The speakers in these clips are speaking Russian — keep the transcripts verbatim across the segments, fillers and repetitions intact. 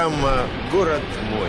Программа «Город мой».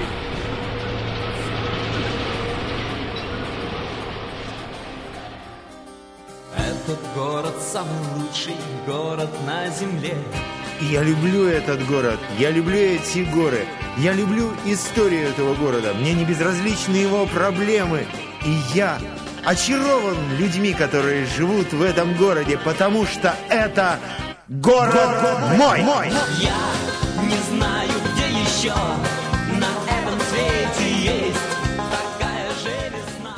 Этот город самый лучший город на земле. И я люблю этот город, я люблю эти горы, я люблю историю этого города. Мне не безразличны его проблемы. И я очарован людьми, которые живут в этом городе, потому что это город, город мой. мой. Я не знаю, где еще на этом свете есть такая же весна.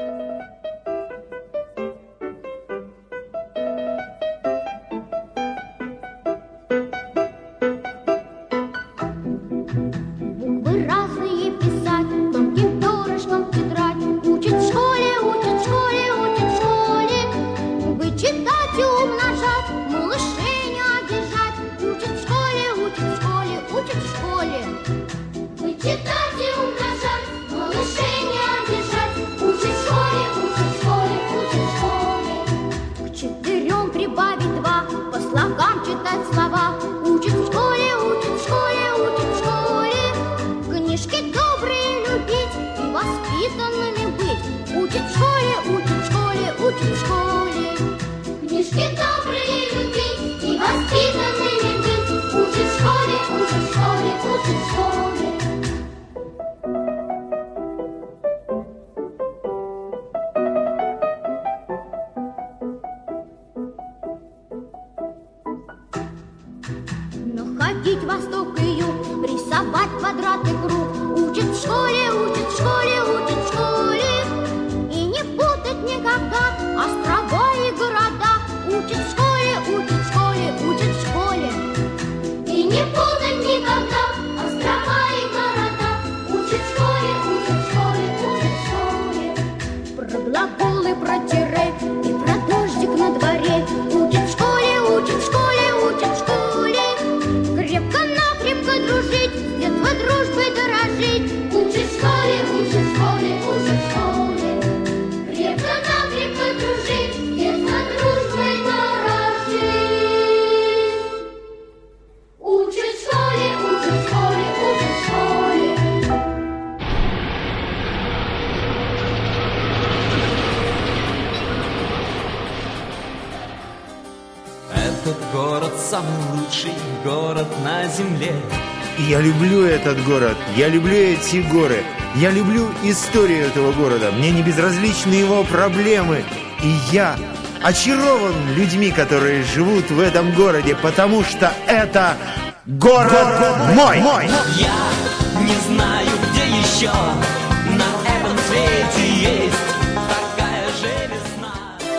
Буквы разные писать, тонким перышком тетрадь. Учат в школе, учат в школе, учат в школе. Вычитать и умножать, малышей не обижать. Учат в школе, учат в школе, учат в школе. Вычитать и умножать, малышей не обижать. Учат в школе, учат в школе, учат в школе. К четырем прибавить два, по слогам читать слова. Учат в школе, учат в школе, учат в школе. Книжки добрые любить и воспитанными быть. Учат в школе, учат в школе, учат в школе. Книжки добрые любить и воспитанными быть. Учат в школе, учат в школе, учат в школе. Но ходить восток и юг, рисовать квадрат и круг. Учат в школе, учат в школе, учат в школе. И не путать никогда острова и города. Учат в школе, учат в школе, учат в школе. И не путать никогда острова и города. Учат в школе, учат в школе, учат в школе. Про глаголы, про тире и про дождик на дворе. Учат в школе, учат в школе, учат в школе. Крепко-накрепко дружить, с детства дружбой дорожить. Учат в школе, учат в школе, учат в школе. Крепко-накрепко дружить, с детства дружбой дорожить. Учат в школе, учат в школе, учат в школе. Этот город самый лучший город на земле. И я люблю этот город, я люблю эти горы, я люблю историю этого города. Мне не безразличны его проблемы. И я очарован людьми, которые живут в этом городе, потому что это город, город мой. мой. Я не знаю, где еще на этом свете есть такая же весна.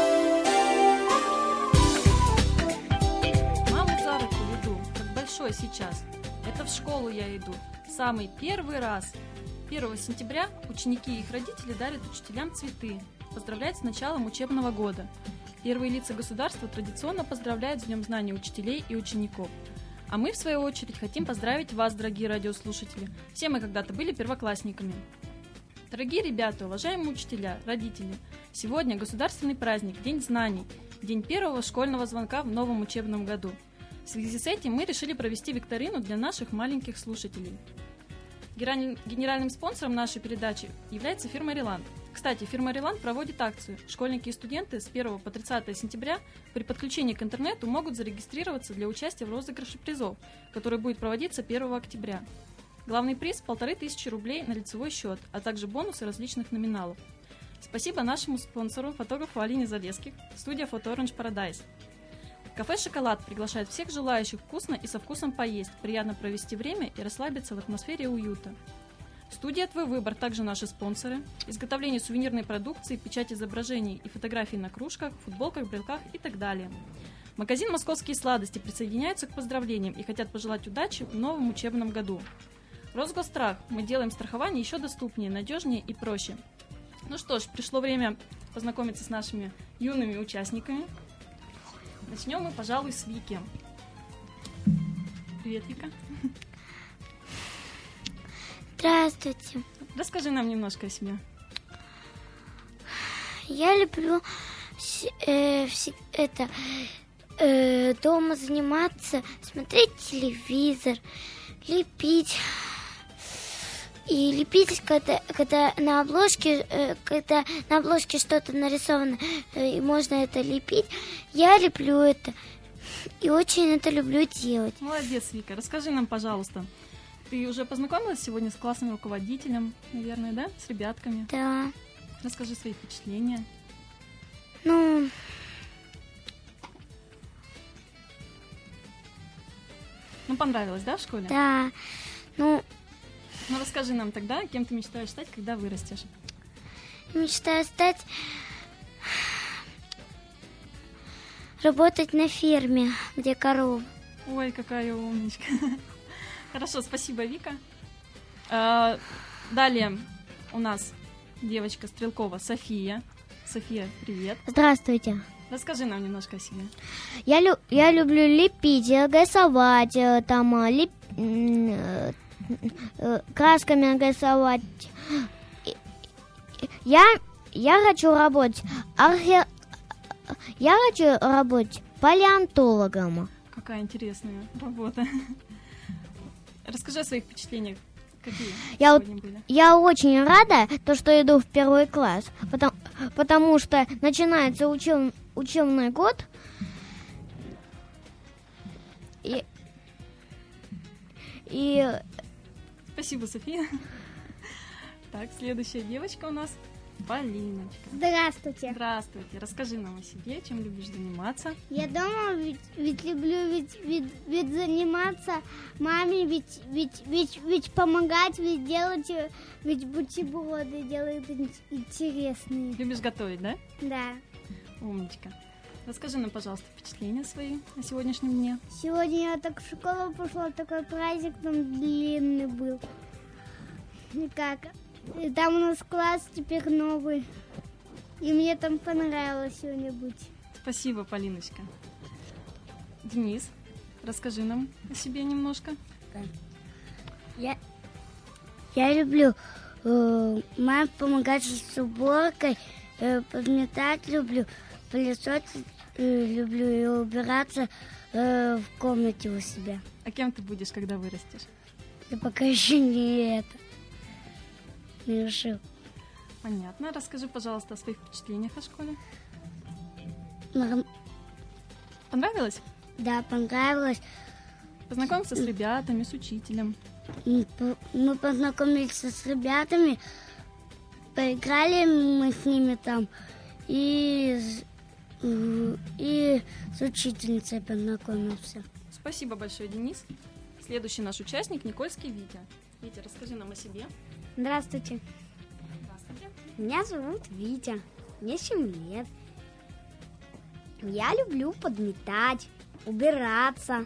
Маму за руку веду, как большой сейчас. Это в школу я иду, самый первый раз. первого сентября ученики и их родители дарят учителям цветы, поздравляют с началом учебного года. Первые лица государства традиционно поздравляют с Днем знаний учителей и учеников. А мы, в свою очередь, хотим поздравить вас, дорогие радиослушатели. Все мы когда-то были первоклассниками. Дорогие ребята, уважаемые учителя, родители, сегодня государственный праздник, День знаний, день первого школьного звонка в новом учебном году. В связи с этим мы решили провести викторину для наших маленьких слушателей. Генеральным спонсором нашей передачи является фирма «Реланд». Кстати, фирма «Реланд» проводит акцию. Школьники и студенты с первого по тридцатое сентября при подключении к интернету могут зарегистрироваться для участия в розыгрыше призов, который будет проводиться первого октября. Главный приз – полторы тысячи рублей на лицевой счет, а также бонусы различных номиналов. Спасибо нашему спонсору, фотографу Алине Залеских, студия Photo Orange Paradise. Кафе «Шоколад» приглашает всех желающих вкусно и со вкусом поесть, приятно провести время и расслабиться в атмосфере уюта. Студия «Твой выбор» также наши спонсоры. Изготовление сувенирной продукции, печать изображений и фотографий на кружках, футболках, брелках и так далее. Магазин «Московские сладости» присоединяются к поздравлениям и хотят пожелать удачи в новом учебном году. Росгосстрах. Мы делаем страхование еще доступнее, надежнее и проще. Ну что ж, пришло время познакомиться с нашими юными участниками. Начнем мы, пожалуй, с Вики. Привет, Вика. Здравствуйте. Расскажи нам немножко о себе. Я люблю э, это, э, дома заниматься, смотреть телевизор, лепить, И лепить, когда, когда на обложке, э, когда на обложке что-то нарисовано, э, и можно это лепить, я леплю это. И очень это люблю делать. Молодец, Вика. Расскажи нам, пожалуйста, ты уже познакомилась сегодня с классным руководителем, наверное, да? С ребятками? Да. Расскажи свои впечатления. Ну, Ну, понравилось, да, в школе? да. Ну, Ну, расскажи нам тогда, кем ты мечтаешь стать, когда вырастешь? мечтаю стать... Работать на ферме, где коровы. Ой, какая умничка. Хорошо, спасибо, Вика. А, далее у нас девочка Стрелкова София. София, привет. Здравствуйте. Расскажи нам немножко о себе. Я, лю- я люблю лепить, рисовать, э, там, э, леп... м, э, э, красками рисовать. И- и- Я, я хочу работать архе... Я хочу работать палеонтологом. Какая интересная работа. Расскажи о своих впечатлениях. Какие Я вот- сегодня были? Я очень рада, то, что иду в первый класс, потому, потому что начинается учеб, учебный год. И, и Спасибо, София. Так, следующая девочка у нас Полиночка. Здравствуйте. Здравствуйте. Расскажи нам о себе, чем любишь заниматься. Я дома ведь, ведь люблю ведь, ведь, ведь заниматься маме, ведь, ведь, ведь, ведь помогать, ведь делать, э, ведь бутерброды делают ин- интересные. Любишь готовить, да? Да. Умничка. Расскажи нам, пожалуйста, впечатления свои о сегодняшнем дне. Сегодня я так в школу пошла, такой праздник там длинный был. И как? И там у нас класс теперь новый. И мне там понравилось сегодня быть. Спасибо, Полиночка. Денис, расскажи нам о себе немножко. я, я люблю э, маме помогать с уборкой, э, подметать люблю, пылесосить э, люблю и убираться э, в комнате у себя. А кем ты будешь, когда вырастешь? Да пока еще не это. Не решил. Понятно. Расскажи, пожалуйста, о своих впечатлениях о школе. Норм- Понравилось? Да, понравилось. Познакомился с ребятами, с учителем. Мы по- мы познакомились с ребятами, поиграли мы с ними там, и, с- э, и с учительницей познакомился. Спасибо большое, Денис. Следующий наш участник Никольский Витя. Витя, расскажи нам о себе. Здравствуйте. Здравствуйте. Меня зовут Витя. Мне семь лет. Я люблю подметать, убираться.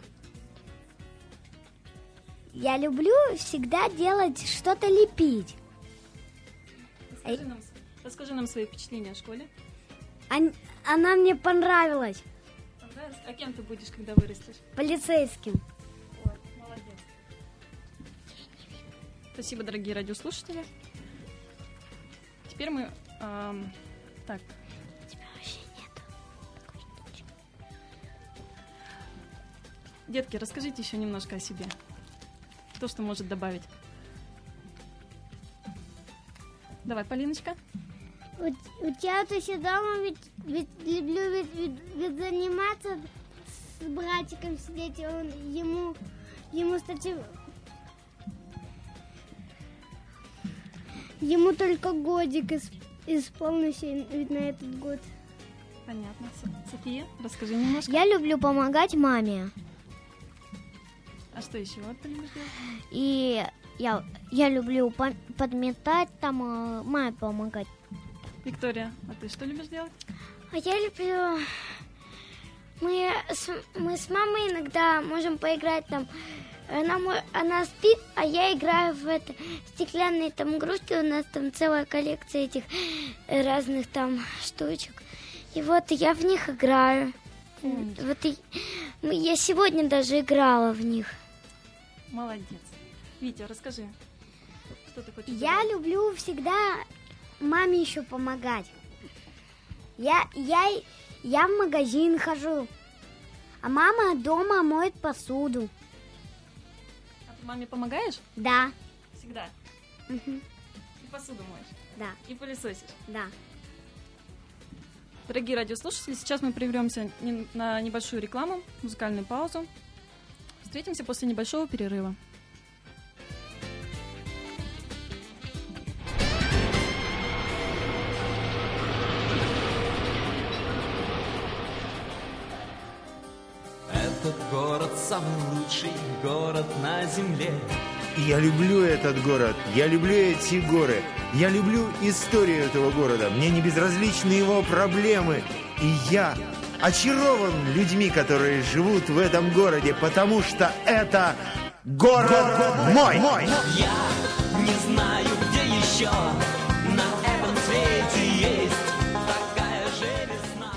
Я люблю всегда делать что-то лепить. Расскажи нам, расскажи нам свои впечатления о школе. Ан- Она мне понравилась. Понравилось? А кем ты будешь, когда вырастешь? Полицейским. Ой, молодец. Спасибо, дорогие радиослушатели. Теперь мы... эм, так. Тебя вообще нет. Детки, расскажите еще немножко о себе. Кто что может добавить? Давай, Полиночка. У, у тебя то еще дома ведь, ведь люблю ведь, ведь, ведь заниматься с братиком сидеть. Он, ему, ему, кстати, ему только годик исп- исполнился ведь на этот год. Понятно. Со- София, расскажи немножко. Я люблю помогать маме. А что еще ты любишь делать? И я, я люблю по- подметать, там э, маме помогать. Виктория, а ты что любишь делать? А я люблю... Мы с, мы с мамой иногда можем поиграть там. Она, мо- она спит, а я играю в это стеклянные там игрушки. У нас там целая коллекция этих э, разных там штучек. И вот я в них играю. Вот и, мы- я сегодня даже играла в них. Молодец. Витя, расскажи, что ты хочешь Я добавить? люблю всегда маме еще помогать. Я, я, я в магазин хожу, а мама дома моет посуду. А ты маме помогаешь? Да, Всегда. Мгм. И посуду моешь. Да, И пылесосишь. да. Дорогие радиослушатели, сейчас мы прервемся не- на небольшую рекламу, музыкальную паузу. Встретимся после небольшого перерыва. Этот город самый лучший город на земле. И я люблю этот город, я люблю эти горы, я люблю историю этого города. Мне не безразличны его проблемы. И я очарован людьми, которые живут в этом городе, потому что это город мой. Я не знаю, где еще на этом свете есть такая же весна.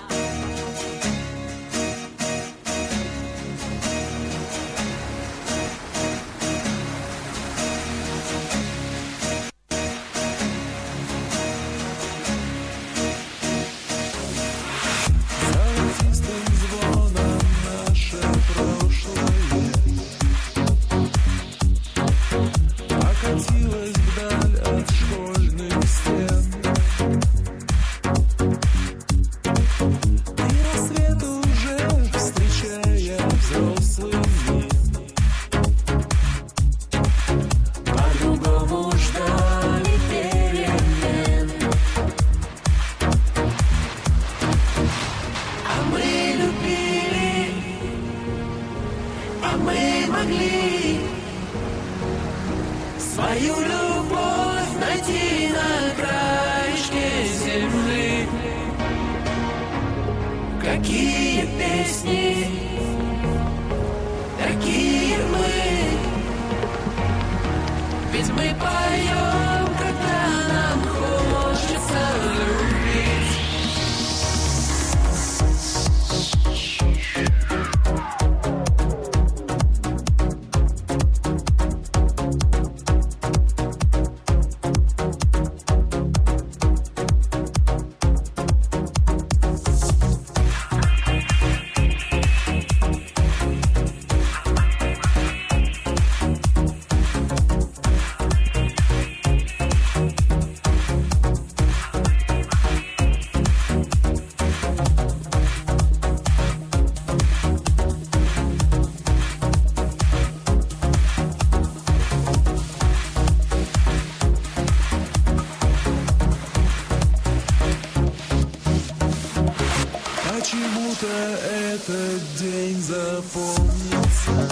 Свою любовь найти на краешке земли. Какие песни, такие мы. Ведь мы поем, когда нам хочется любить. Почему-то этот день запомнится,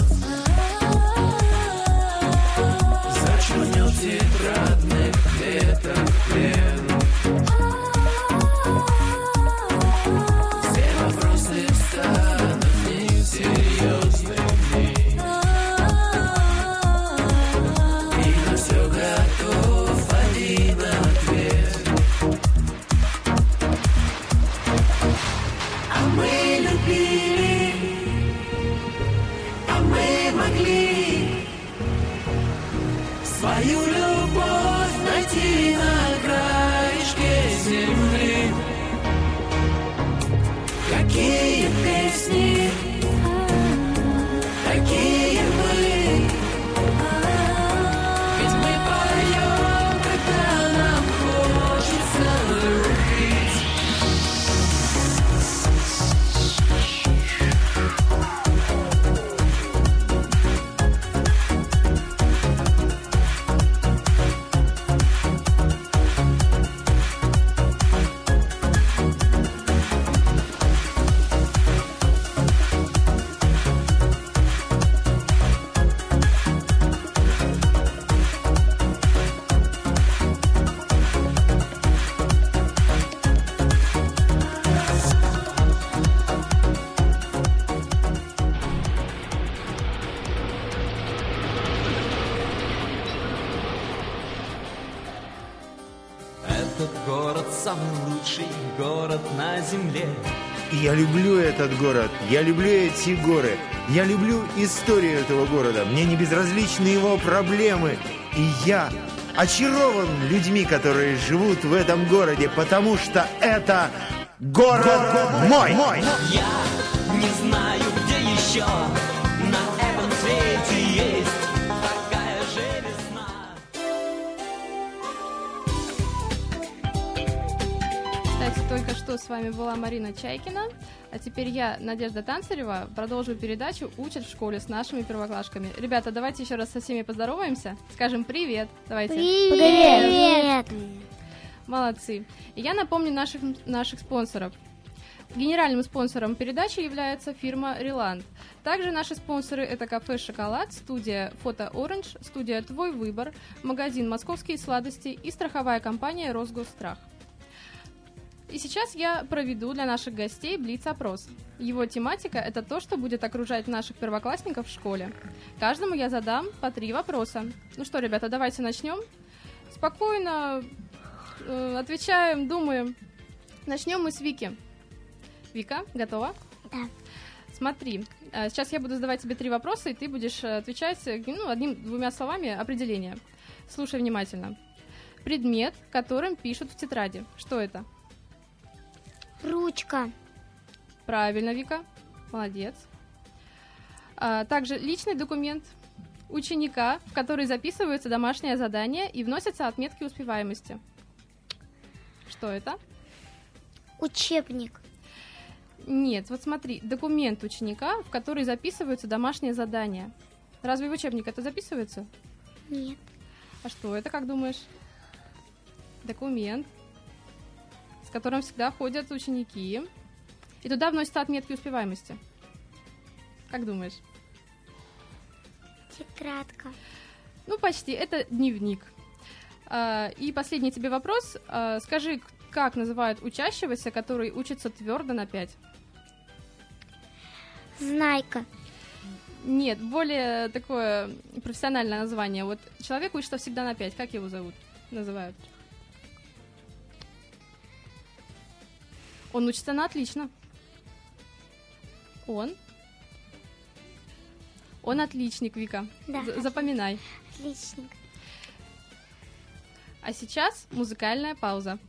Зачернет в тетрадных клеток плен. Все вопросы станут несерьезными, и на все готов один ответ. А мы любили, а мы могли свою любовь найти на краешке земли. Какие песни, такие мы. Ведь мы поем, когда нам хочется любить. Этот город самый лучший город на земле. И я люблю этот город, я люблю эти горы, я люблю историю этого города. Мне не безразличны его проблемы. И я очарован людьми, которые живут в этом городе, потому что это город мой. Я не знаю, где еще на этом свете есть такая же весна. Кстати, только что с вами была Марина Чайкина, а теперь я, Надежда Танцарева, продолжу передачу «Учат в школе» с нашими первоклашками. Ребята, давайте еще раз со всеми поздороваемся, скажем привет. Давайте. Привет! Молодцы. И я напомню наших, наших спонсоров. Генеральным спонсором передачи является фирма «Реланд». Также наши спонсоры – это кафе «Шоколад», студия «Фото Оранж», студия «Твой выбор», магазин «Московские сладости» и страховая компания «Росгосстрах». И сейчас я проведу для наших гостей блиц-опрос. Его тематика – это то, что будет окружать наших первоклассников в школе. Каждому я задам по три вопроса. Ну что, ребята, давайте начнем. Спокойно э, отвечаем, думаем. Начнем мы с Вики. Вика, готова? Да. Смотри, э, сейчас я буду задавать тебе три вопроса, и ты будешь отвечать ну, одним-двумя словами определения. Слушай внимательно. Предмет, которым пишут в тетради. Что это? Ручка. Правильно, Вика. Молодец. А, также личный документ ученика, в который записывается домашнее задание и вносятся отметки успеваемости. Что это? Учебник. Нет, вот смотри, документ ученика, в который записываются домашние задания. Разве в учебник это записывается? Нет. А что это, как думаешь? Документ, с которым всегда ходят ученики. И туда вносятся отметки успеваемости. Как думаешь? Тетрадка. Ну, почти. Это дневник. А, и последний тебе вопрос. А, скажи, как называют учащегося, который учится твердо на пять? Знайка. Нет, более такое профессиональное название. Вот человек учится всегда на пять. Как его зовут? Называют. Он учится на отлично. Он? Он отличник, Вика. Да. З- запоминай. Отличник. А сейчас музыкальная пауза.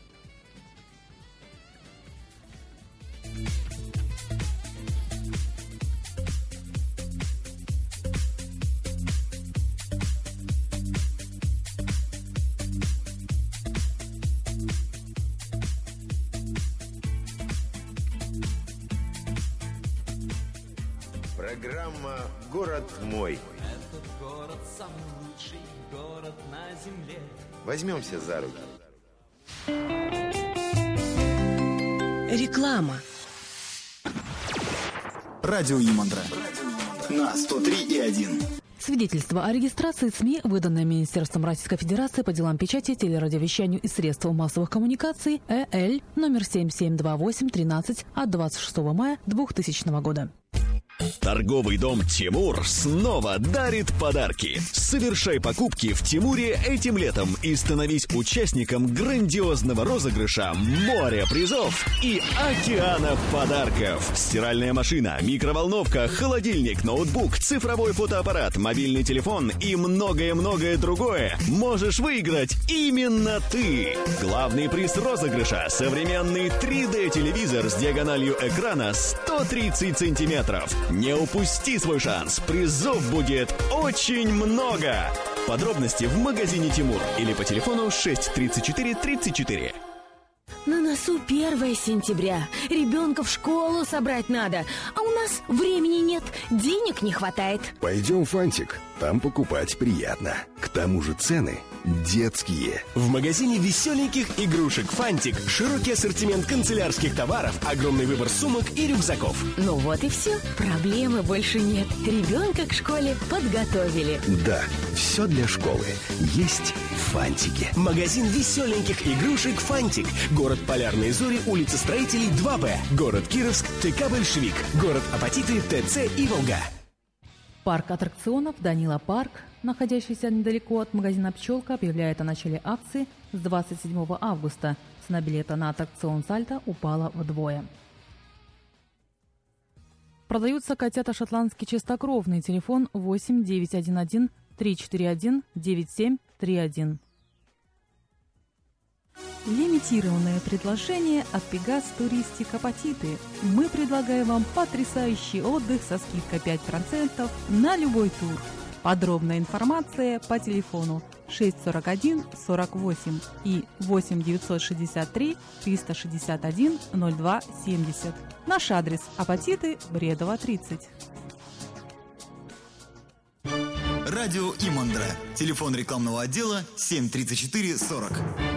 Программа «Город мой». Этот город самый лучший город на земле. Возьмемся за руки. Реклама. Радио Имандра на сто три и один. Свидетельство о регистрации СМИ, выданное Министерством Российской Федерации по делам печати, телерадиовещанию и средств массовых коммуникаций Э Л номер семь семь два восемь тринадцать от двадцать шестого мая двухтысячного года. Торговый дом «Тимур» снова дарит подарки. Совершай покупки в «Тимуре» этим летом и становись участником грандиозного розыгрыша «Море призов» и океана подарков. Стиральная машина, микроволновка, холодильник, ноутбук, цифровой фотоаппарат, мобильный телефон и многое-многое другое можешь выиграть именно ты. Главный приз розыгрыша – современный три дэ телевизор с диагональю экрана сто тридцать сантиметров. Не упусти свой шанс, призов будет очень много. Подробности в магазине «Тимур» или по телефону шесть тридцать четыре тридцать четыре. На носу первое сентября. Ребенка в школу собрать надо. А у нас времени нет, денег не хватает. Пойдем в «Фантик». Там покупать приятно. К тому же цены детские. В магазине веселеньких игрушек «Фантик» широкий ассортимент канцелярских товаров, огромный выбор сумок и рюкзаков. Ну вот и все. Проблемы больше нет. Ребенка к школе подготовили. Да, все для школы. Есть в «Фантике». Магазин веселеньких игрушек «Фантик». Город Полярные Зори, улица Строителей, два Б. Город Кировск, ТК «Большевик». Город Апатиты, ТЦ и Волга. Парк аттракционов «Данила Парк», находящийся недалеко от магазина «Пчелка», объявляет о начале акции с двадцать седьмого августа. Цена билета на аттракцион «Сальто» упала вдвое. Продаются котята шотландские чистокровные. Телефон восемь девятьсот одиннадцать триста четырьдесят один девяносто семь тридцать один. Лимитированное предложение от Пегас Туристик Апатиты. Мы предлагаем вам потрясающий отдых со скидкой пять процентов на любой тур. Подробная информация по телефону шесть сорок один сорок восемь и восемь девятьсот шестьдесят три триста шестьдесят один ноль два семьдесят. Наш адрес: Апатиты, Бредова, тридцать. Радио Имандра. Телефон рекламного отдела семь тридцать четыре сорок.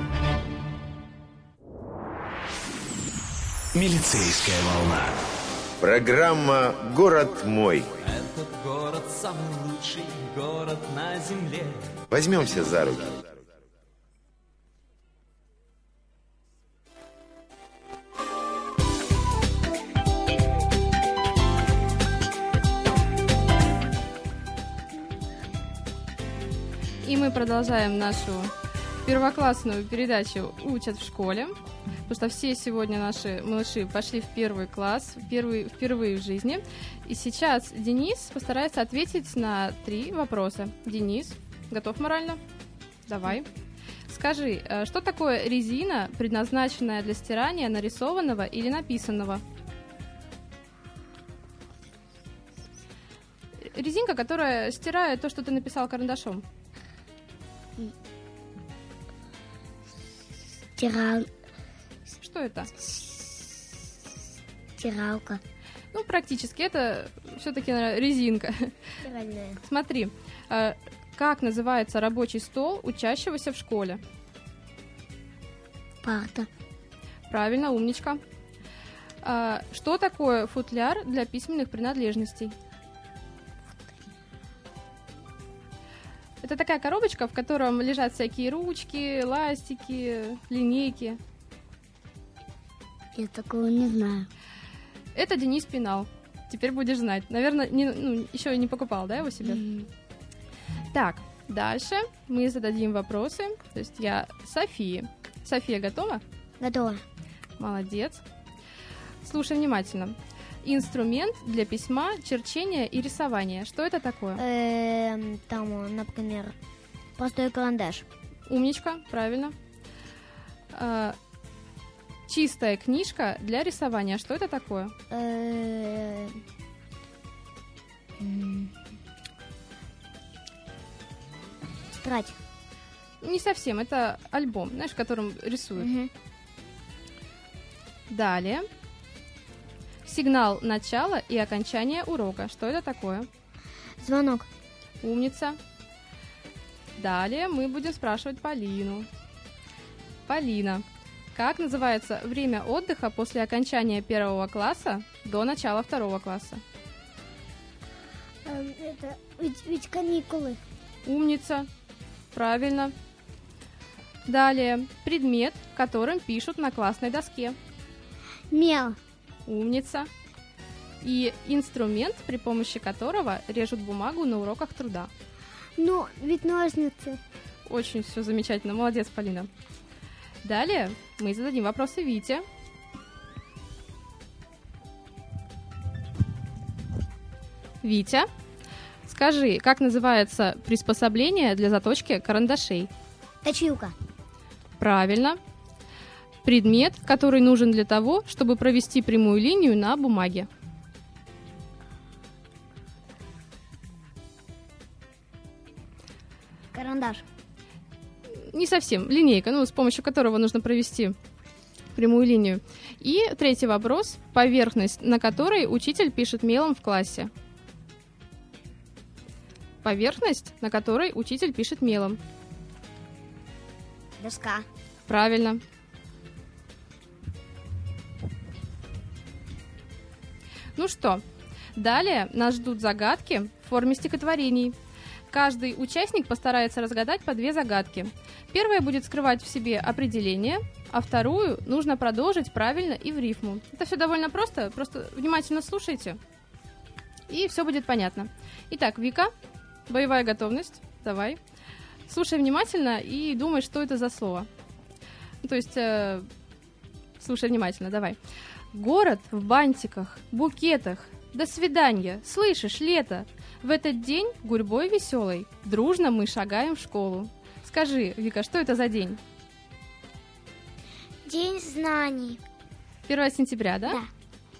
Милицейская волна. Программа «Город мой». Этот город самый лучший город на земле. Возьмемся за руки. И мы продолжаем нашу первоклассную передачу «Учат в школе», потому что все сегодня наши малыши пошли в первый класс, впервые, впервые в жизни. И сейчас Денис постарается ответить на три вопроса. Денис, готов морально? Давай. Скажи, что такое резина, предназначенная для стирания нарисованного или написанного? Резинка, которая стирает то, что ты написал карандашом. Стирал... Что это? Стиралка. Ну, практически. Это все-таки резинка. Стиральная. Смотри, как называется рабочий стол учащегося в школе? Парта. Правильно, умничка. Что такое футляр для письменных принадлежностей? Это такая коробочка, в котором лежат всякие ручки, ластики, линейки. Я такого не знаю. Это Денис Пенал. Теперь будешь знать. Наверное, не, ну, еще не покупал, да, его себе? Mm-hmm. Так, дальше мы зададим вопросы. То есть я Софии. София готова? Готова. Молодец. Слушай внимательно. Инструмент для письма, черчения и рисования. Что это такое? Эм, там, например, простой карандаш. Умничка, правильно. А, чистая книжка для рисования. Что это такое? Эм, тетрадь. Не совсем. Это альбом, знаешь, в котором рисуют. Угу. Далее. Сигнал начала и окончания урока. Что это такое? Звонок. Умница. Далее мы будем спрашивать Полину. Полина, как называется время отдыха после окончания первого класса до начала второго класса? Эм, это ведь, ведь каникулы. Умница. Правильно. Далее. Предмет, которым пишут на классной доске. Мел. Умница. И инструмент, при помощи которого режут бумагу на уроках труда. Ну, ведь ножницы. Очень все замечательно. Молодец, Полина. Далее мы зададим вопросы Вите. Витя, скажи, как называется приспособление для заточки карандашей? Точилка. Правильно. Предмет, который нужен для того, чтобы провести прямую линию на бумаге. Карандаш. Не совсем. Линейка, ну, с помощью которого нужно провести прямую линию. И третий вопрос. Поверхность, на которой учитель пишет мелом в классе. Поверхность, на которой учитель пишет мелом. Доска. Правильно. Ну что, далее нас ждут загадки в форме стихотворений. Каждый участник постарается разгадать по две загадки. Первая будет скрывать в себе определение, а вторую нужно продолжить правильно и в рифму. Это все довольно просто, просто внимательно слушайте, и все будет понятно. Итак, Вика, боевая готовность, давай. Слушай внимательно и думай, что это за слово. То есть, э, слушай внимательно, давай. Город в бантиках, букетах. До свидания, слышишь, лето. В этот день гурьбой веселой дружно мы шагаем в школу. Скажи, Вика, что это за день? День знаний. первое сентября, да? Да.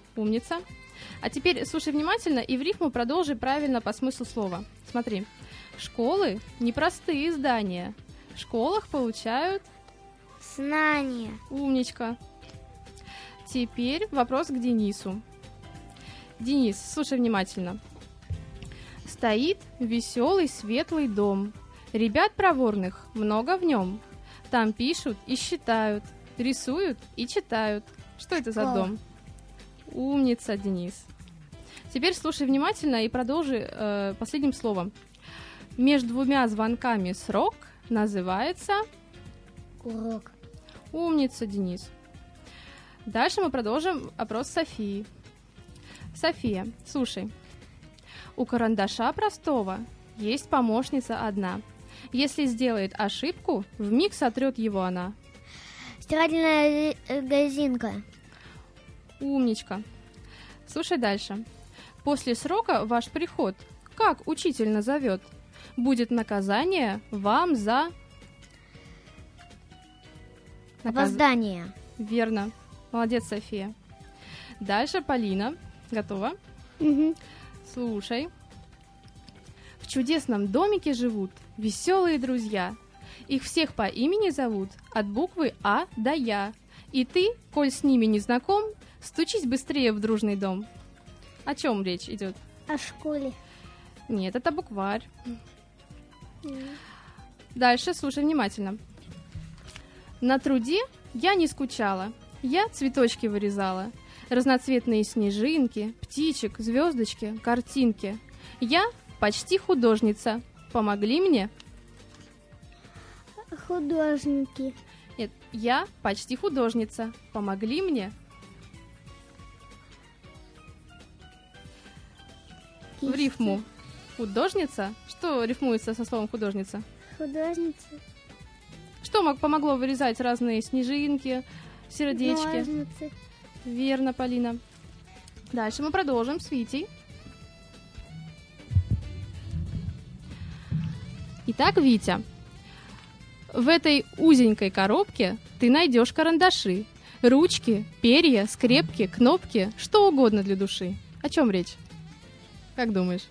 Умница. А теперь слушай внимательно и в рифму продолжи правильно по смыслу слова. Смотри. Школы – непростые здания. В школах получают... Знания. Умничка. Теперь вопрос к Денису. Денис, слушай внимательно. Стоит веселый светлый дом. Ребят проворных много в нем. Там пишут и считают, рисуют и читают. Что это за дом? Умница, Денис. Теперь слушай внимательно и продолжи э, последним словом. Между двумя звонками срок называется... Урок. Умница, Денис. Дальше мы продолжим опрос Софии. София, слушай. У карандаша простого есть помощница одна. Если сделает ошибку, вмиг сотрет его она. Стирательная резинка. Умничка. Слушай дальше. После срока ваш приход, как учитель назовет, будет наказание вам за... Наказ... Опоздание. Верно. Молодец, София. Дальше Полина. Готова? Угу. Слушай. В чудесном домике живут веселые друзья. Их всех по имени зовут от буквы А до Я. И ты, коль с ними не знаком, стучись быстрее в дружный дом. О чем речь идет? О школе. Нет, это букварь. Mm. Дальше слушай внимательно. На труде я не скучала. Я цветочки вырезала. Разноцветные снежинки, птичек, звездочки, картинки. Я почти художница. Помогли мне? Художники. Нет, я почти художница. Помогли мне? Кисти. В рифму. Художница? Что рифмуется со словом художница? Художница. Что мог, помогло вырезать разные снежинки, сердечки? Ножницы. Верно, Полина. Дальше мы продолжим с Витей. Итак, Витя, в этой узенькой коробке ты найдешь карандаши, ручки, перья, скрепки, кнопки, что угодно для души. О чем речь? Как думаешь?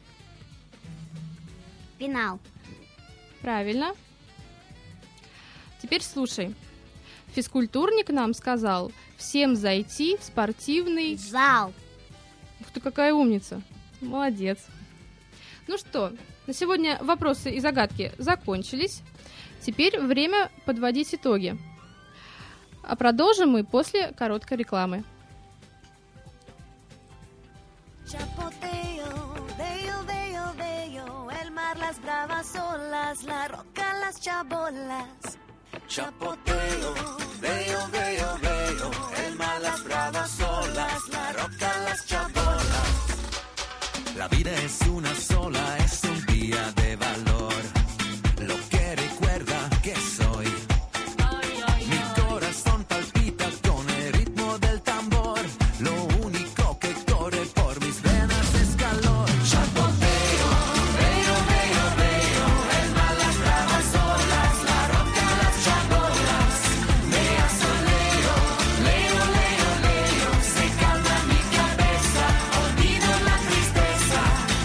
Пенал. Правильно. Теперь слушай. Физкультурник нам сказал всем зайти в спортивный... Зал. Ух ты, какая умница. Молодец. Ну что, на сегодня вопросы и загадки закончились. Теперь время подводить итоги. А продолжим мы после короткой рекламы. Chapoteo, veo, veo, veo, el mar, las bravas olas, la roca, las chabolas. Chapoteo, veo, veo, veo, el mar, las bravas olas, la roca, las chabolas. La vida es una sola, es un día de valor. Lo que recuerda que soy. Mi corazón palpita con el ritmo del tambor. Lo único que corre por mis venas es calor. Chapoteo, veo, veo, veo, el mar, las bravas olas, la roca, las chabolas. Me asoleo, leo, leo, leo, se calma mi cabeza, olvido la tristeza.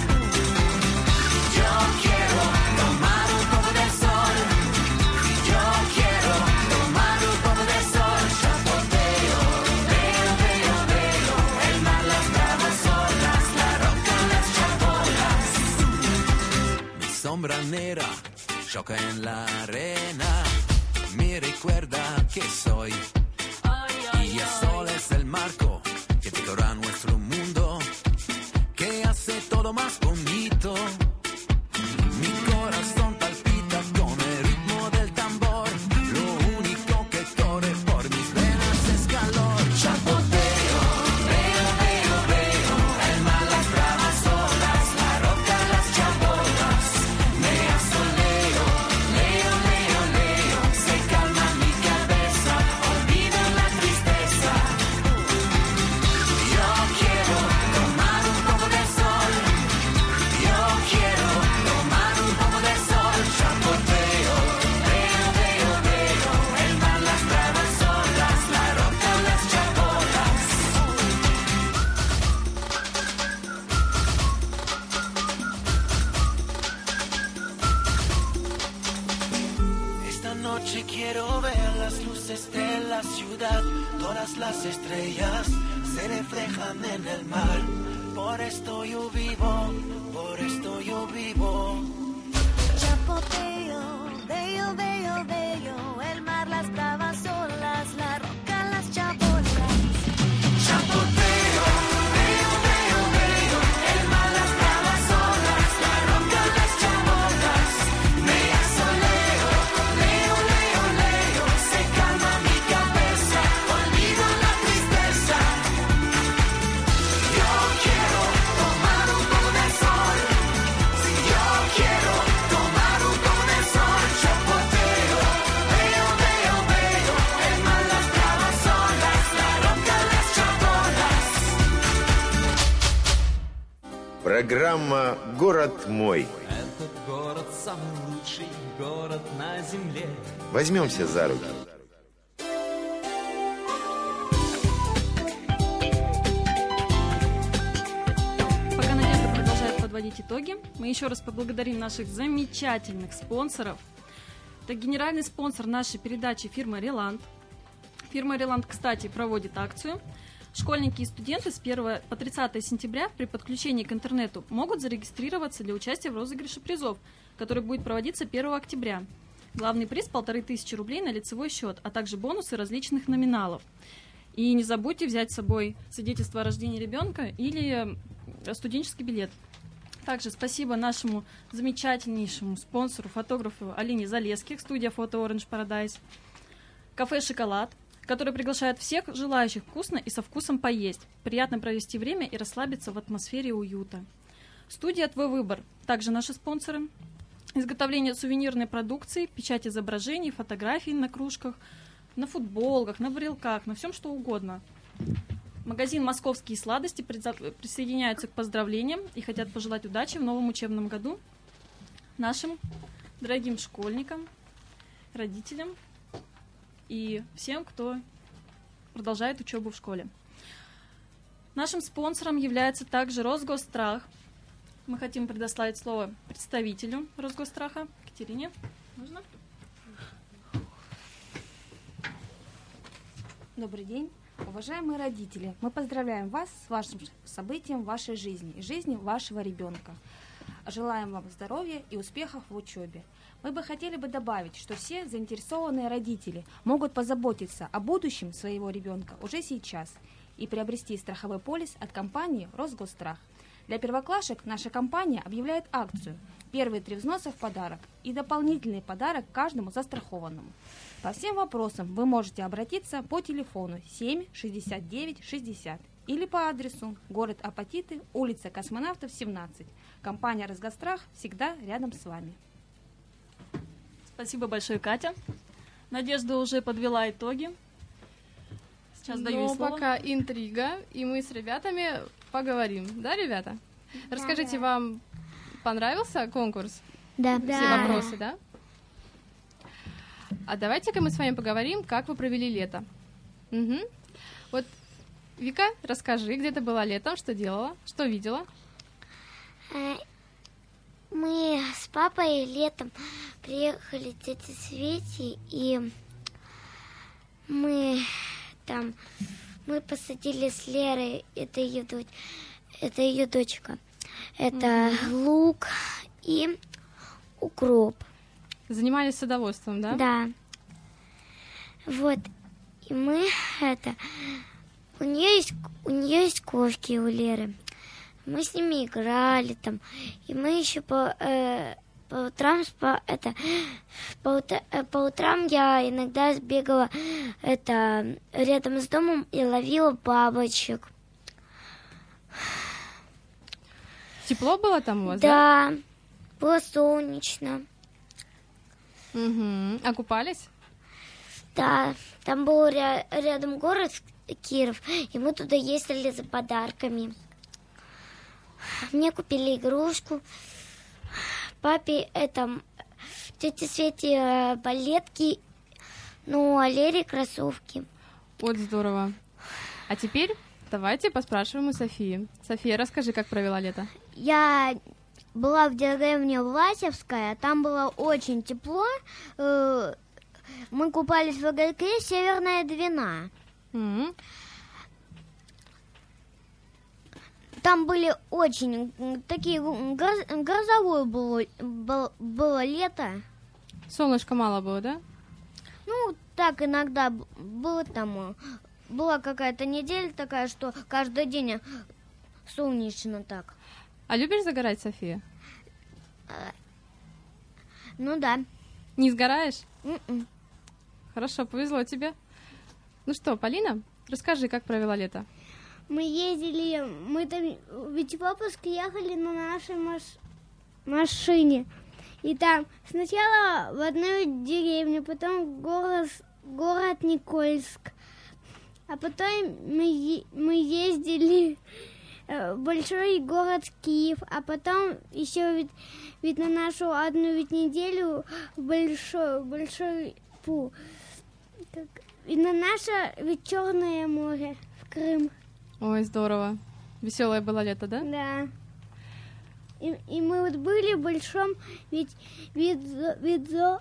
Yo quiero tomar un poco de sol. Yo quiero tomar un poco de sol. Chapoteo, veo, veo, veo, el mar, las bravas olas, la roca, las chabolas. Mi sombra negra choca en la arena, me recuerda que soy. Y el sol es el marco que decora nuestro mundo, que hace todo más bonito. Mi corazón palpita con el ritmo del tambor. Lo único que corre por mis venas es calor. Chapoteo, veo, veo, veo, el mar, las bravas olas, la roca, las chabolas. Me asoleo, leo, leo, leo, se calma mi cabeza, olvido la tristeza. quiero ver las luces de la ciudad, todas las estrellas se reflejan en el mar. Por esto yo vivo, por esto yo vivo. Chapoteo, veo, veo, veo, el mar, las bravas olas, la roca, las chabolas. Chapoteo, veo, veo, veo, el mar, las bravas olas, la roca, las chabolas. Me asoleo, leo, leo, leo, se calma mi cabeza, olvido la tristeza. Yo quiero tomar un poco de sol, si yo quiero tomar un poco de sol. Chapoteo, veo, veo, veo, el mar, las bravas olas, la roca, las chabolas. Программа «Город мой». Этот город самый лучший город на земле. Возьмемся за руки. Пока Надежда продолжает подводить итоги, мы еще раз поблагодарим наших замечательных спонсоров. Это генеральный спонсор нашей передачи фирма «Реланд». Фирма «Реланд», кстати, проводит акцию. Школьники и студенты с первого по тридцатое сентября при подключении к интернету могут зарегистрироваться для участия в розыгрыше призов, который будет проводиться первого октября. Главный приз – полторы тысячи рублей на лицевой счет, а также бонусы различных номиналов. И не забудьте взять с собой свидетельство о рождении ребенка или студенческий билет. Также спасибо нашему замечательнейшему спонсору, фотографу Алине Залеских, студия «Фото Orange Paradise», кафе «Шоколад», который приглашает всех желающих вкусно и со вкусом поесть, приятно провести время и расслабиться в атмосфере уюта. Студия «Твой выбор» также наши спонсоры. Изготовление сувенирной продукции, печать изображений, фотографий на кружках, на футболках, на брелках, на всем что угодно. Магазин «Московские сладости» присоединяются к поздравлениям и хотят пожелать удачи в новом учебном году нашим дорогим школьникам, родителям и всем, кто продолжает учебу в школе. Нашим спонсором является также Росгосстрах. Мы хотим предоставить слово представителю Росгосстраха. Катерине, можно? Добрый день. Уважаемые родители, мы поздравляем вас с вашим событием в вашей жизни и жизни вашего ребенка. Желаем вам здоровья и успехов в учебе. Мы бы хотели бы добавить, что все заинтересованные родители могут позаботиться о будущем своего ребенка уже сейчас и приобрести страховой полис от компании «Росгосстрах». Для первоклашек наша компания объявляет акцию «Первые три взноса в подарок» и дополнительный подарок каждому застрахованному. По всем вопросам вы можете обратиться по телефону семь шестьдесят девять шестьдесят или по адресу город Апатиты, улица Космонавтов, семнадцать. Компания «Росгосстрах» всегда рядом с вами. Спасибо большое, Катя. Надежда уже подвела итоги. Сейчас даю ей Но слово. пока интрига, и мы с ребятами поговорим. Да, ребята? Да. Расскажите, вам понравился конкурс? Да. Все Да. вопросы, да? А давайте-ка мы с вами поговорим, как вы провели лето. Угу. Вот, Вика, расскажи, где ты была летом, что делала, что видела? Э, Мы с папой летом приехали к тете Свете, и мы там, мы посадили с Лерой, это ее дочь, это ее дочка, это Мгм. лук и укроп. Занимались садоводством, да? Да. Вот. И мы это. У нее есть, у нее есть кошки у Леры. Мы с ними играли там. И мы еще по, э, по утрам спа- это по, ут- э, по утрам я иногда бегала это рядом с домом и ловила бабочек. Тепло было там у вас, да? Да. Было солнечно. Угу. А купались? Да, там был ря- рядом город Киров, и мы туда ездили за подарками. Мне купили игрушку, папе это тете Свете э, балетки, ну а Лере кроссовки. Вот здорово. А теперь давайте поспрашиваем у Софии. София, расскажи, как провела лето. Я была в деревне Власевская, там было очень тепло, э, мы купались в угольке «Северная Двина». М. Там были очень м, такие м, гроз- грозовое было, было, было лето. Солнышка мало было, да? Ну, так иногда б- было там, э, была какая-то неделя такая, что каждый день э, солнечно так. А любишь загорать, София? Э, Ну да. Не сгораешь? М-м. Хорошо, повезло тебе. Ну что, Полина, расскажи, как провела лето. Мы ездили, мы там ведь в отпуск ехали на нашей маш- машине. И там сначала в одну деревню, потом в город, город Никольск. А потом мы, е- мы ездили э, в большой город Киев. А потом еще ведь, ведь на нашу одну ведь неделю в большой, большой пу. Как, и на наше ведь Черное море в Крым. Ой, здорово. Веселое было лето, да? Да. И, и мы вот были в большом ведь видзо, видзо,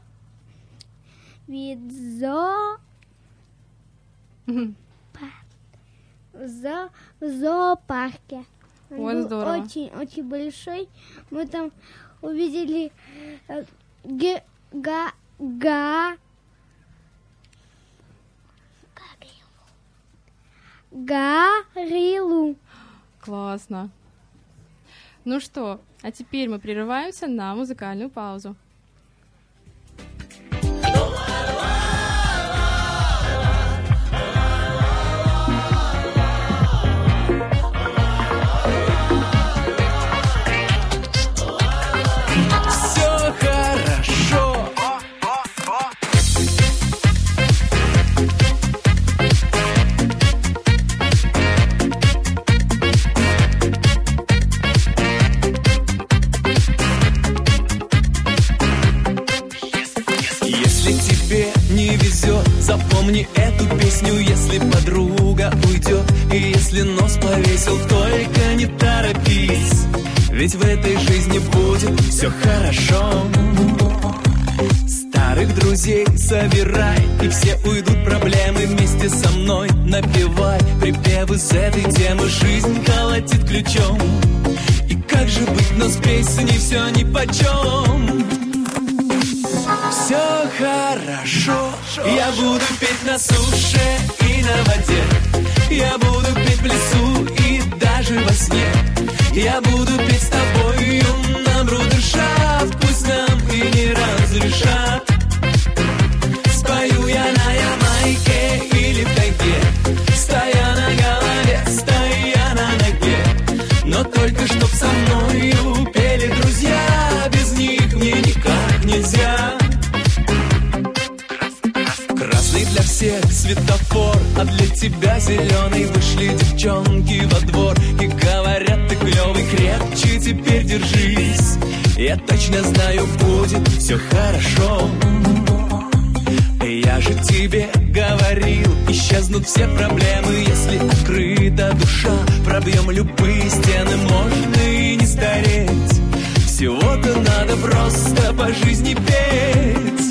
видзо, Мгм. в зо, в зоопарке. Он Ой, был здорово. Очень, очень большой. Мы там увидели э, ге, га, га, гориллу. Классно. Ну что, а теперь мы прерываемся на музыкальную паузу. Все хорошо. Если тебе не везет, запомни эту песню. Если подруга уйдет и если нос повесил, только не торопись, ведь в этой жизни будет все хорошо. Старых друзей собирай, и все уйдут проблемы вместе со мной. Напевай припев из этой темы. Жизнь колотит ключом, и как же быть, но с песней все нипочем. Все хорошо, я буду петь на суше и на воде. Я буду петь в лесу и даже во сне. Я буду петь с тобою на брудершафт, пусть нам и не разрешат. Спою я на Ямайке или в тайге, стоя на голове, стоя на ноге. Но только чтоб со мною пели друзья, без них мне никак нельзя. Красный для всех светофор, а для тебя зеленый. Вышли девчонки во двор и говорят: ты клевый, крепче теперь держись. Я точно знаю, будет все хорошо. Я же тебе говорил, исчезнут все проблемы, если открыта душа. Пробьем любые стены, можно и не стареть. Всего-то надо просто по жизни петь.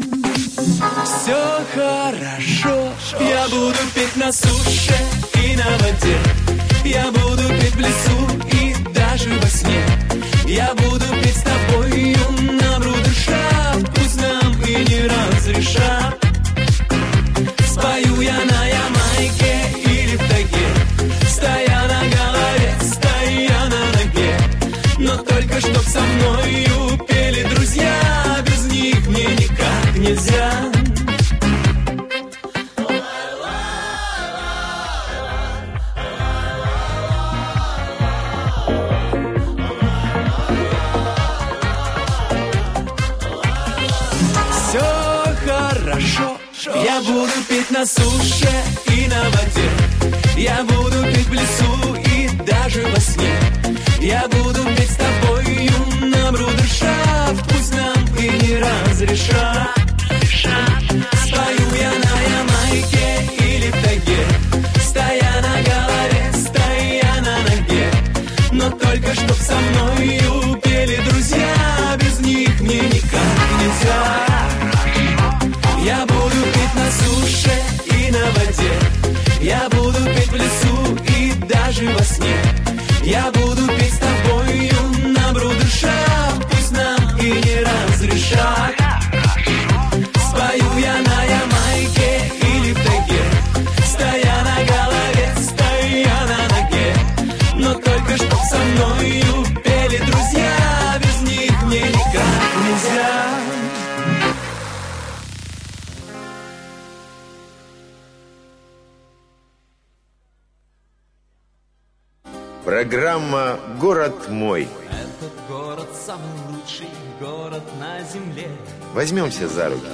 Все хорошо, я буду петь на суше и на воде. Я буду петь в лесу и даже во сне. Я буду петь с тобою на брудершафт, пусть нам и не разрешат. Спою я на Ямайке или в тайге, стоя на голове, стоя на ноге. Но только чтоб со мною пели друзья, без них мне никак нельзя. Все хорошо, я буду петь на суше и на воде. Я буду петь в лесу и даже во сне. Я буду петь с тобою на брудершафт, пусть нам и не разрешат. Спою я на Ямайке или в тайге, стоя на голове, стоя на ноге. Но только чтоб со мною пели друзья, без них мне никак нельзя. Я даже во сне. Я буду петь с тобою на брудершафт, пусть нам и не разрешат. Спою я на Ямайке или в тайге, стоя на голове, стоя на ноге. Но только чтоб со мною пели друзья, без них мне никак нельзя. Программа «Город мой». Этот город самый лучший город на земле. Возьмемся за руки.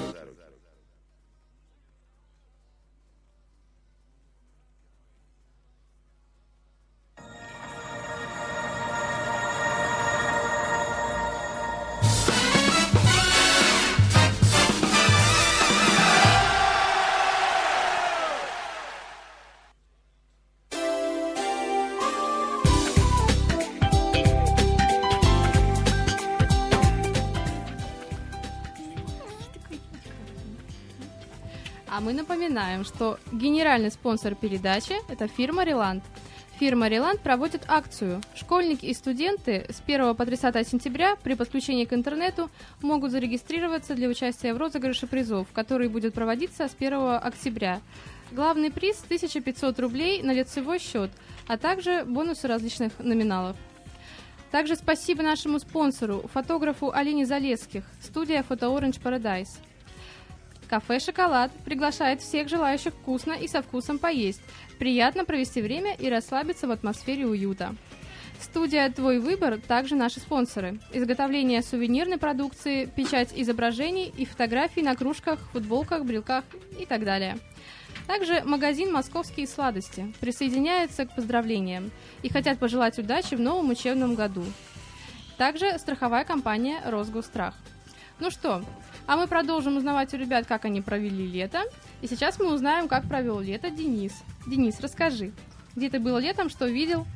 А мы напоминаем, что генеральный спонсор передачи – это фирма «Реланд». Фирма «Реланд» проводит акцию. Школьники и студенты с первого по тридцатое сентября при подключении к интернету могут зарегистрироваться для участия в розыгрыше призов, который будет проводиться с первого октября. Главный приз – тысяча пятьсот рублей на лицевой счет, а также бонусы различных номиналов. Также спасибо нашему спонсору, фотографу Алине Залесских, студия «Фото Оранж Paradise». Кафе «Шоколад» приглашает всех желающих вкусно и со вкусом поесть, приятно провести время и расслабиться в атмосфере уюта. Студия «Твой выбор» также наши спонсоры. Изготовление сувенирной продукции, печать изображений и фотографий на кружках, футболках, брелках и так далее. Также магазин «Московские сладости» присоединяется к поздравлениям и хотят пожелать удачи в новом учебном году. Также страховая компания «Росгосстрах». Ну что, а мы продолжим узнавать у ребят, как они провели лето. И сейчас мы узнаем, как провел лето Денис. Денис, расскажи, где ты был летом, что видел?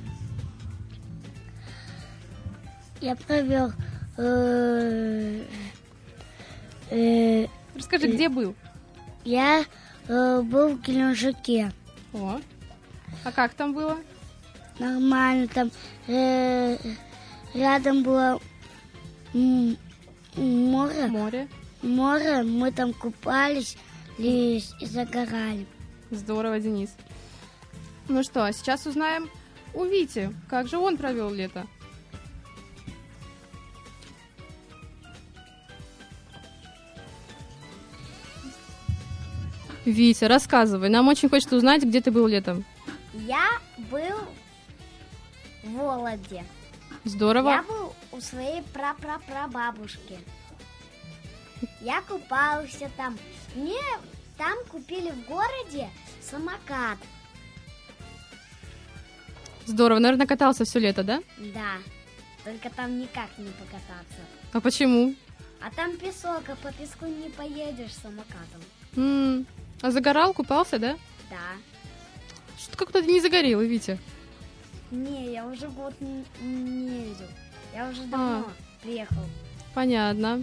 Я провел... э, э, Расскажи, где был? Я э, был в Геленджике. О, а как там было? Нормально, там э, рядом было м, море. Море. Море, мы там купались и загорали. Здорово, Денис. Ну что, а сейчас узнаем у Вити, как же он провел лето. Витя, рассказывай. Нам очень хочется узнать, где ты был летом. Я был в Вологде. Здорово. Я был у своей прапрапрабабушки. Я купался там. Мне там купили в городе самокат. Здорово. Наверное, катался все лето, да? Да. Только там никак не покататься. А почему? А там песок, а по песку не поедешь самокатом. М-м. А загорал, купался, да? Да. Что-то как-то ты не загорел, Витя. Не, я уже год не, не ездил. Я уже давно А. приехал. Понятно.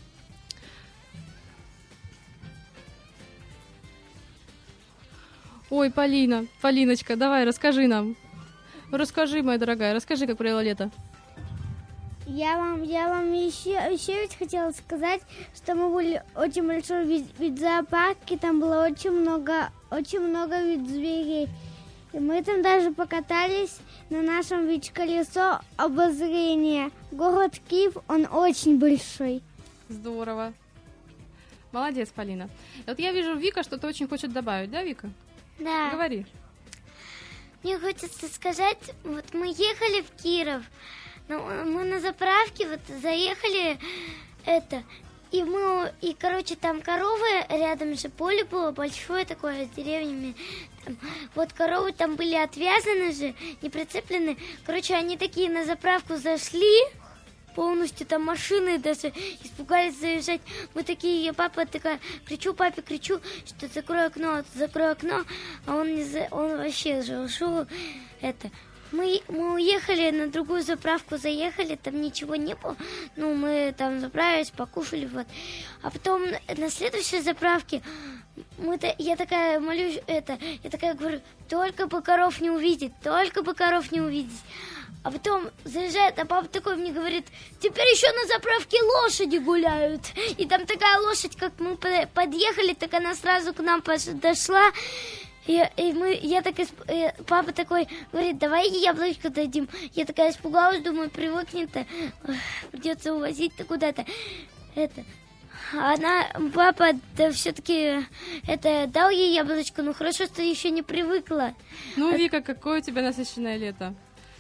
Ой, Полина, Полиночка, давай, расскажи нам. Расскажи, моя дорогая, расскажи, как провела лето. Я вам, я вам еще, еще ведь хотела сказать, что мы были очень большой вид, вид зоопарке, там было очень много, очень много вид зверей. И мы там даже покатались на нашем ВИЧ-колесо обозрения. Город Киев, он очень большой. Здорово. Молодец, Полина. И вот я вижу, Вика что-то очень хочет добавить, да, Вика? Да. Говори. Мне хочется сказать, вот мы ехали в Киров, но мы на заправке вот заехали, это, и мы, и, короче, там коровы, рядом же поле было большое такое, с деревнями, там, вот коровы там были отвязаны же, не прицеплены, короче, они такие на заправку зашли, полностью там машины даже испугались заезжать. Мы такие, я папа такая, кричу папе, кричу, что закрой окно, закрой окно, а он не за, он вообще же ушел. Это мы мы уехали на другую заправку, заехали, там ничего не было. Ну мы там заправились, покушали вот. А потом на следующей заправке мы-то, я такая молюсь, это, я такая говорю, только бы коров не увидеть, только бы коров не увидеть. А потом заезжает, а папа такой мне говорит, теперь еще на заправке лошади гуляют. И там такая лошадь, как мы подъехали, так она сразу к нам подошла. И, и мы, я так исп... папа такой говорит, давай яблочко дадим. Я такая испугалась, думаю, привыкнет-то, придется увозить-то куда-то. Это... Она, папа, да все-таки это дал ей яблочко, ну хорошо, что еще не привыкла. Ну, Вика, какое у тебя насыщенное лето?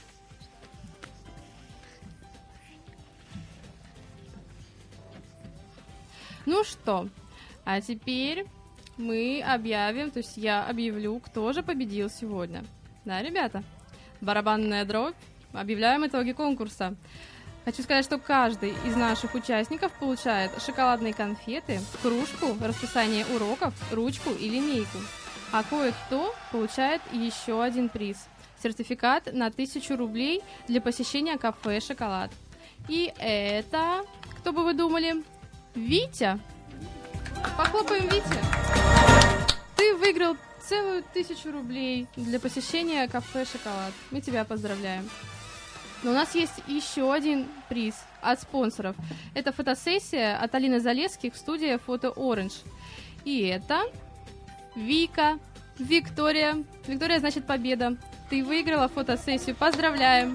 Ну что, а теперь мы объявим, то есть я объявлю, кто же победил сегодня. Да, ребята? Барабанная дробь. Объявляем итоги конкурса. Хочу сказать, что каждый из наших участников получает шоколадные конфеты, кружку, расписание уроков, ручку и линейку. А кое-кто получает еще один приз. Сертификат на тысячу рублей для посещения кафе «Шоколад». И это, кто бы вы думали, Витя. Похлопаем, Витя. Ты выиграл целую тысячу рублей для посещения кафе «Шоколад». Мы тебя поздравляем. Но у нас есть еще один приз от спонсоров. Это фотосессия от Алины Залесских, студия «Фото Оранж». И это Вика, Виктория. Виктория значит победа. Ты выиграла фотосессию. Поздравляем!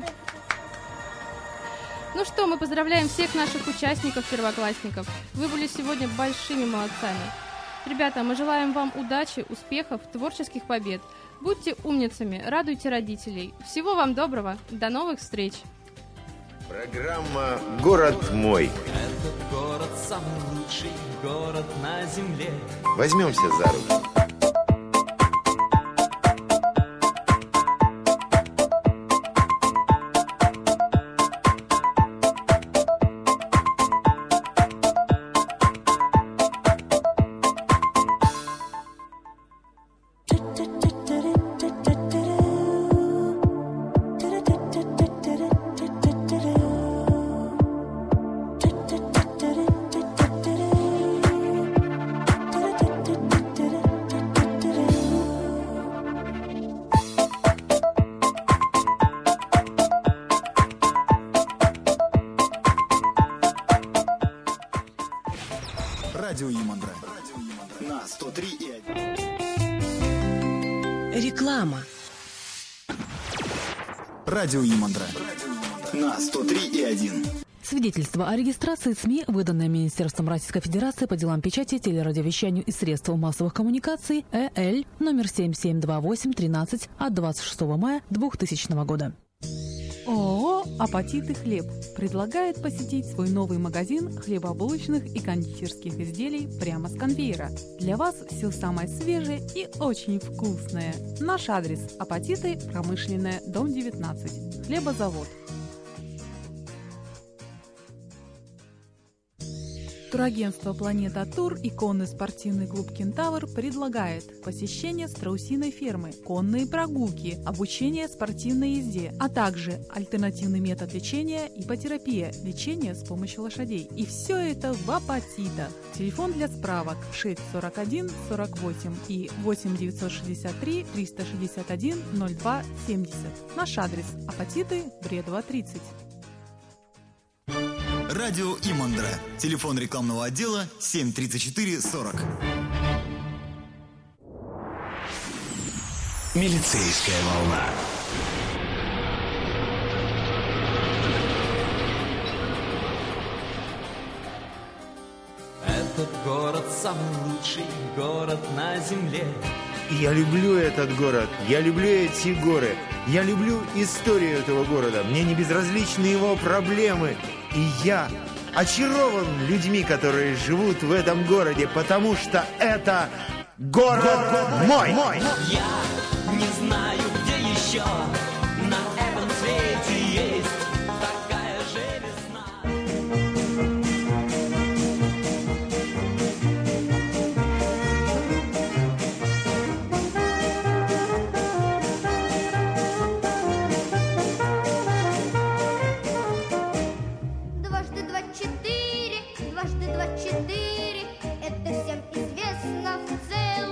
Ну что, мы поздравляем всех наших участников, первоклассников. Вы были сегодня большими молодцами. Ребята, мы желаем вам удачи, успехов, творческих побед. Будьте умницами, радуйте родителей. Всего вам доброго. До новых встреч. Программа «Город мой». Этот город самый лучший город на земле. Возьмемся за руки. Радио Имандра. На сто три и один. Реклама. Радио Имандра. На сто три и один. Свидетельство о регистрации СМИ, выданное Министерством Российской Федерации по делам печати, телерадиовещанию и средств массовых коммуникаций Э Л номер семь семь два восемь тринадцать от двадцать шестого мая двухтысячного года. ООО «Апатит и хлеб» предлагает посетить свой новый магазин хлебобулочных и кондитерских изделий прямо с конвейера. Для вас все самое свежее и очень вкусное. Наш адрес – Апатиты, Промышленная, дом девятнадцать, хлебозавод. Турагентство «Планета Тур» и конный спортивный клуб «Кентавр» предлагает посещение страусиной фермы, конные прогулки, обучение спортивной езде, а также альтернативный метод лечения – ипотерапия, лечение с помощью лошадей. И все это в Апатитах. Телефон для справок шесть сорок один сорок восемь и восемь девятьсот шестьдесят три триста шестьдесят один ноль два семьдесят. Наш адрес – Апатиты, Бредова, тридцать. Радио Имандра. Телефон рекламного отдела семь тридцать четыре сорок. Милицейская волна. Этот город самый лучший город на земле. Я люблю этот город, я люблю эти горы, я люблю историю этого города. Мне не безразличны его проблемы. И я очарован людьми, которые живут в этом городе, потому что это город, город мой. мой. Я не знаю, где еще на этом свете есть такая же весна. Дважды два четыре, дважды два четыре, это всем известно в целом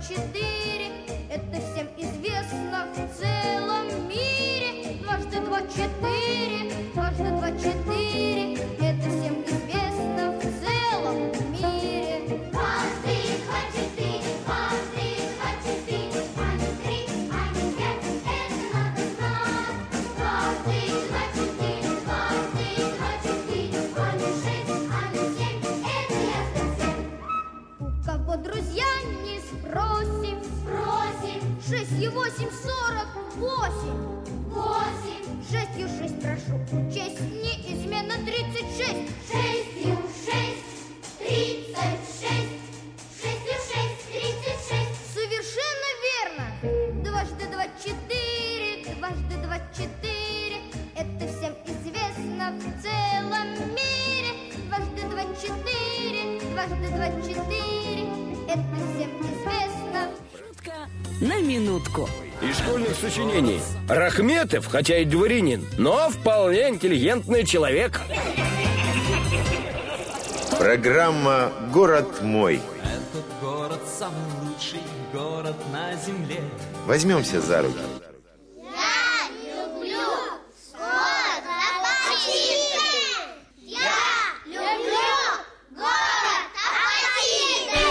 четыре. Это всем известно в целом мире. Дважды два четыре, дважды два четыре. Это всем известно в целом мире. Дважды два четыре, дважды два четыре. Ани три, ани пять, это надо знать. Дважды два четыре, дважды два четыре. Ани шесть, ани семь, это ясно всем. У кого друзья не спросим, спросим. Шестью восемь сорок восемь, восемь. Шестью шесть прошу учесть, неизменно тридцать шесть. Шестью шесть, тридцать шесть. Шестью шесть, тридцать шесть. Совершенно верно. Дважды два четыре, дважды два четыре. Это всем известно в целом мире. Дважды два четыре, дважды два четыре. Это всем известно. На минутку. Из школьных сочинений. Рахметов, хотя и дворянин, но вполне интеллигентный человек. Программа «Город мой». Этот город самый лучший город на земле. Возьмемся за руки. Я люблю город Апатиты. Я люблю город Апатиты.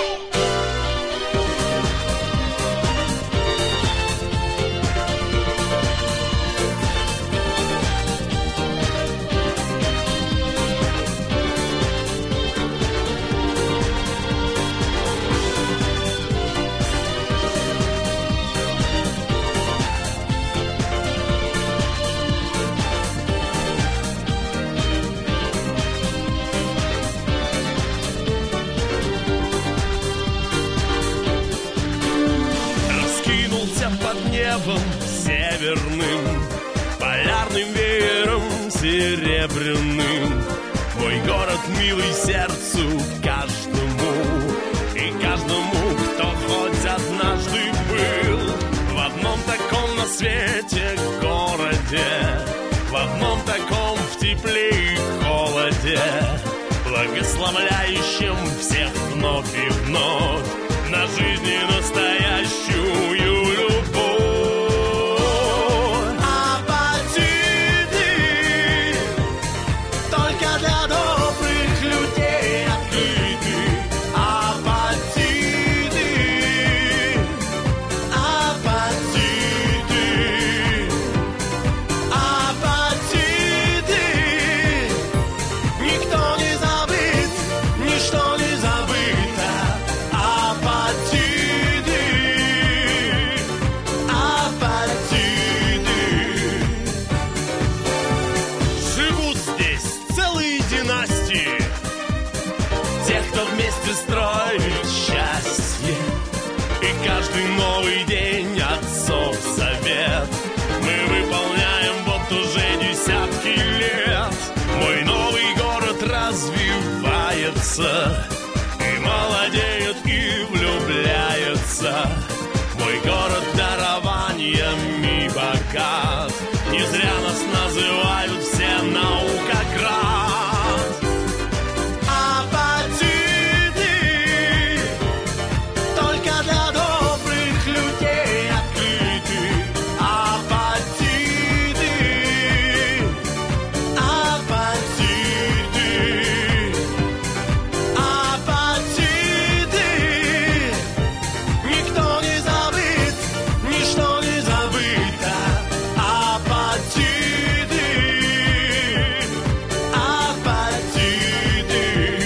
Раскинулся под небом северным, полярным веером серебряным. Мой город милый сердцу каждому, и каждому, кто хоть однажды был в одном таком на свете городе, в одном таком в тепле и холоде, благословляющим всех вновь и вновь на жизни настоящую любовь. Апатиты только для добрых людей открыты. Апатиты, апатиты, апатиты. Никто не забыт, ничто не забыто. Апатиты, апатиты. Живут здесь целые династии тех, кто вместе строит счастье. И каждый новый день отцов завет мы выполняем вот уже десятки лет. Мой новый город развивается и молодеет, и влюбляется. Мой город дарованиями богат. Не зря нас называют все наукократ. Апатиты только для добрых людей открыты. Апатиты, апатиты, апатиты. Никто не забыт, ничто не забыто. Апатиты, апатиты.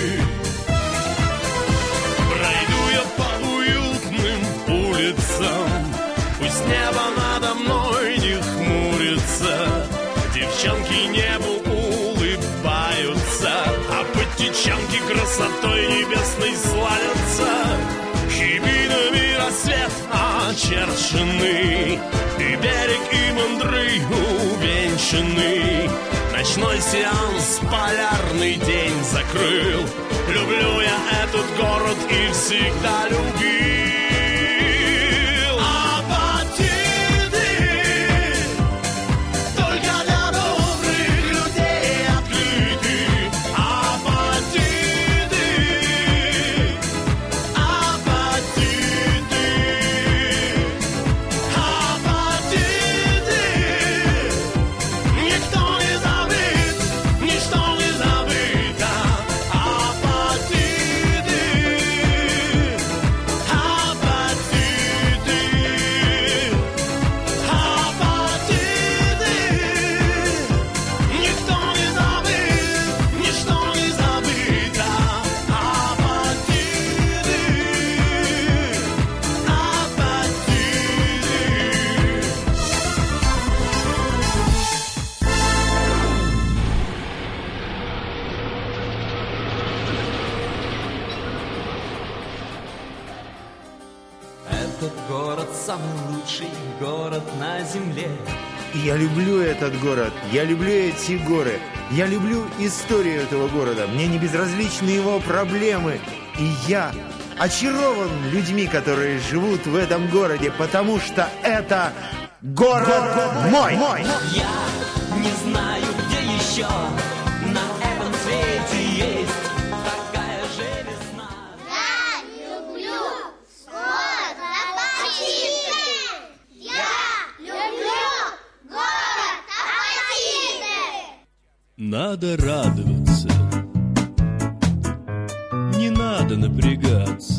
Пройду я по уютным улицам, пусть небо надо мной не хмурится. Девчонки небу улыбаются, а подтечанки красотой небесной славятся. Хибинами рассвет очерчены, и берег, и мандры увенчаны. Ночной сеанс полярный день закрыл. Люблю я этот город и всегда любил. Апатиты только для добрых людей открыты. Апатиты, апатиты, Этот город самый лучший город на земле. И я люблю этот город, я люблю эти горы, я люблю историю этого города. Мне не безразличны его проблемы. И я очарован людьми, которые живут в этом городе, потому что это город мой. Я не знаю, где еще на этом свете есть такая же весна. Я люблю город Апатиты. Я люблю город Апатиты. Надо радоваться, не надо напрягаться.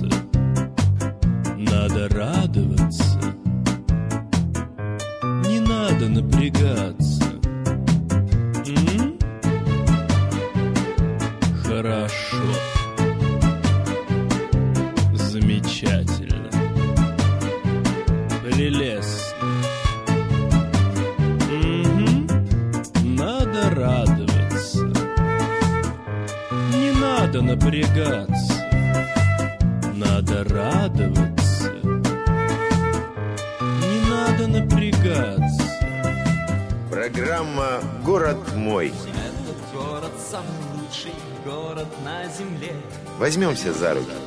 Надо радоваться, не надо напрягаться. М? Хорошо. Замечательно. Прелестно. Мгм. Надо радоваться. Не надо напрягаться. Надо радоваться. Не надо напрягаться. Программа «Город мой». Этот город самый лучший город на земле. Возьмемся за руки.